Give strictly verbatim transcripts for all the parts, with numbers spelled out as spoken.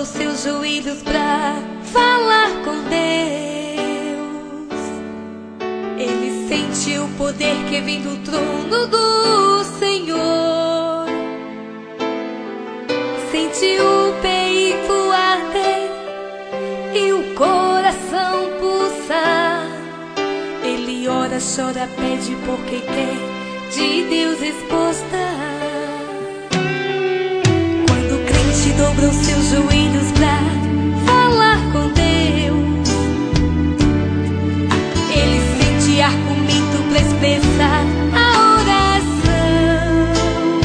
dobrou seus joelhos pra falar com Deus. Ele sentiu o poder que vem do trono do Senhor. Sentiu o peito arder e o coração pulsar. Ele ora, chora, pede porque quer de Deus resposta. Quando o crente dobrou seus joelhos pra falar com Deus, ele sente argumento pra expressar a oração.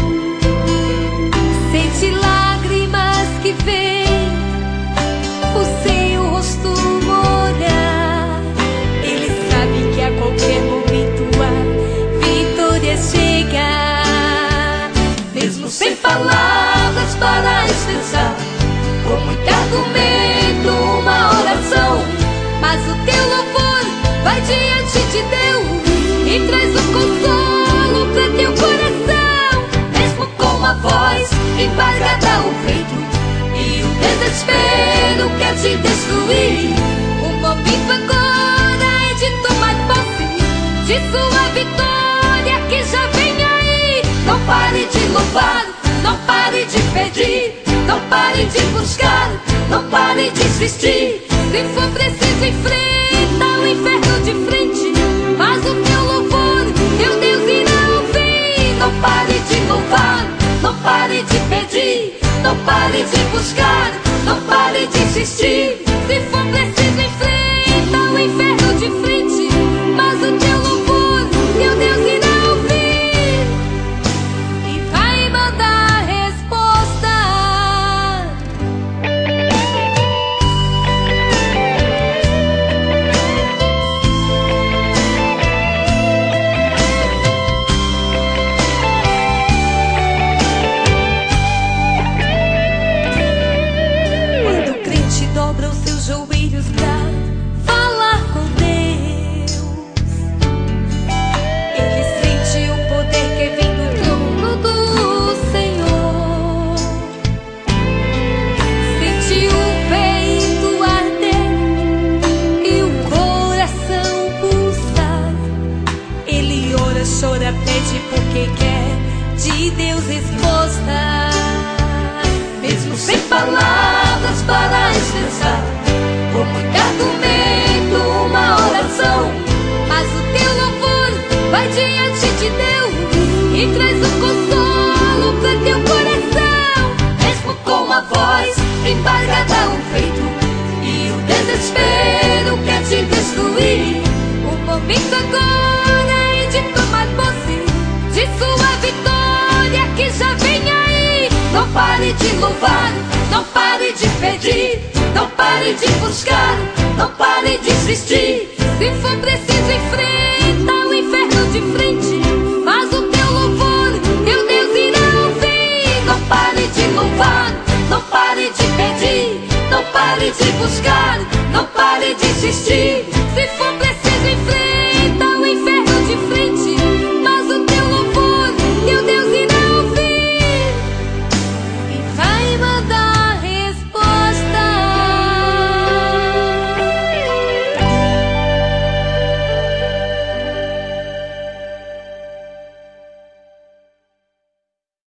Sente lágrimas que vêm o seu rosto molhar. Ele sabe que a qualquer momento a vitória chega. Mesmo sem palavras para expressar, com muito argumento, uma oração, mas o teu louvor vai diante de Deus e traz o consolo para teu coração. Mesmo com a voz embargada o peito e o desespero quer te destruir, o momento agora é de tomar posse de sua vitória que já vem aí. Não pare de louvar, não pare de pedir, não pare de buscar, não pare de insistir. Se for preciso, enfrenta o inferno de frente, mas o teu louvor, teu Deus irá ouvir. Não pare de louvar, não pare de pedir, não pare de buscar, não pare de insistir. Se for preciso, enfrenta o inferno de frente, mas o teu louvor, teu Deus irá ouvir e vai mandar resposta. Quando o crente dobra os seus joelhos pra falar com Deus, ele sente o poder que vem do trono do Senhor. Sente o peito arder e o coração pulsar. Ele ora, chora, pede porque quer de Deus resposta. Mesmo sem palavras para expressar, com muito argumento, uma oração, mas o teu louvor vai diante de Deus e traz o consolo para teu coração. Mesmo com a voz embargada o peito e o desespero quer te destruir, o momento agora é de tomar posse de sua vitória que já vem aí. Não pare de louvar, não pare de pedir, não pare de buscar, não pare de insistir. Se for preciso, enfrenta o inferno de frente, mas o teu louvor, teu Deus irá ouvir. Não pare de louvar, não pare de pedir, não pare de buscar, não pare de insistir.